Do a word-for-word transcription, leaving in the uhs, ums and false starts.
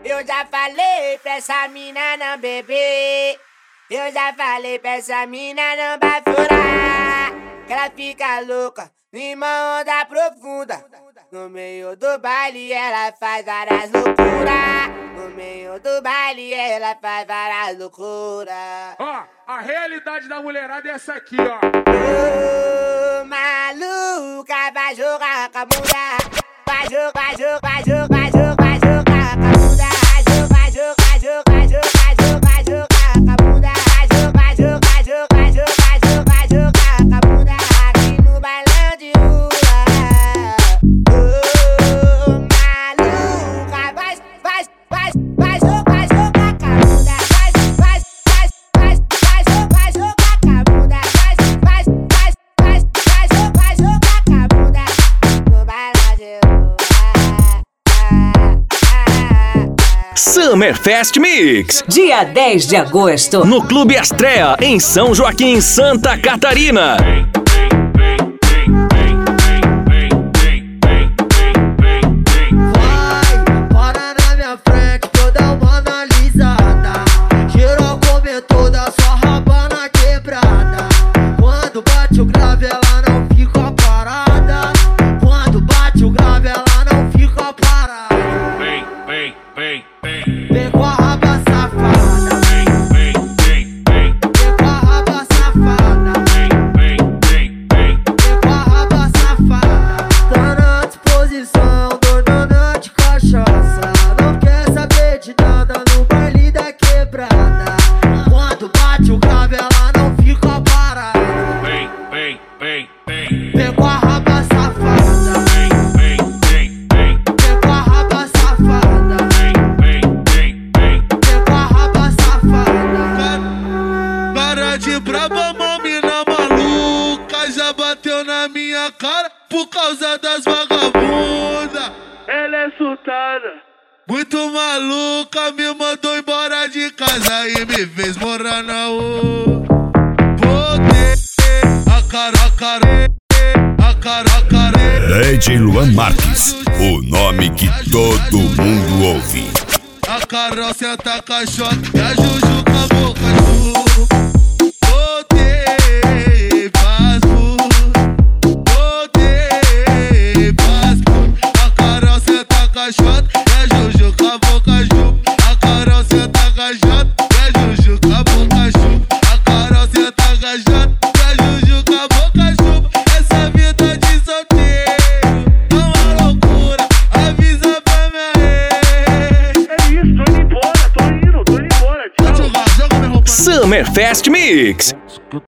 Eu já falei pra essa mina não beber. Eu já falei pra essa mina não bafurar. Que ela fica louca numa onda profunda. No meio do baile ela faz várias loucuras. No meio do baile ela faz várias loucuras. Ó, a realidade da mulherada é essa aqui, ó. Ô, maluca, vai jogar com a bunda. Vai jogar, vai jogar, vai jogar, vai jogar, vai jogar com a bunda. Vai jogar, vai jogar, vai jogar, vai jogar, vai jogar com a bunda. Vai jogar, vai jogar, vai jogar, vai jogar, vai jogar, vai jogar com a bunda. Aqui no bailão de rua. Ô, maluca, vai, vai, vai, vai jogar, vai jogar com a bunda. Vai, vai, vai, vai, vai jogar, vai jogar com a bunda. Vai, vai, vai, vai, vai jogar, vai jogar com a bunda. No bailão de rua. Summerfest Mix, dia dez de agosto, no Clube Astrea, em São Joaquim, Santa Catarina. Vai, para na minha frente que eu dar uma analisada. Geral come toda sua rabana quebrada. Quando bate o grave ela não fica parada. Quando bate o grave ela não fica parada. Vem, vem, vem, vem. Vem com a raba safada. Vem, vem, vem, vem. Vem com a raba safada. Vem, vem, vem, vem. Vem com a raba safada. Tá na disposição, doidona de cachaça. Não quer saber de nada no baile da quebrada. Quando bate o grave ela não fica parada. Vem, vem, vem, vem. Vem com a raba safada. Vem, vem, vem, vem. Vem com a raba safada. Vem, vem, vem, vem. Vem com a raba safada. Cara de braba, mamina maluca, já bateu na minha cara por causa das vagabundas. Ela é surtada. Muito maluca, me mandou embora de casa e me fez morar na rua. Voltei, a cara, a cara, a cara, a cara. D J Luan Marques, o nome que todo mundo ouve. A Carol senta a caixota e a Juju com a boca chu. Voltei, pasmo. Voltei, pasmo. A Carol senta a caixota e a Juju com a boca chu. A Carol senta a caixota e a Juju com a boca chu. A Carol senta a caixota e a Juju com a boca chu. Essa vida de solteiro é uma loucura, avisa pra minha rei. É isso, tô indo embora, tô indo, tô indo embora. Tchau. Joga, joga minha roupa. Summerfest Mix.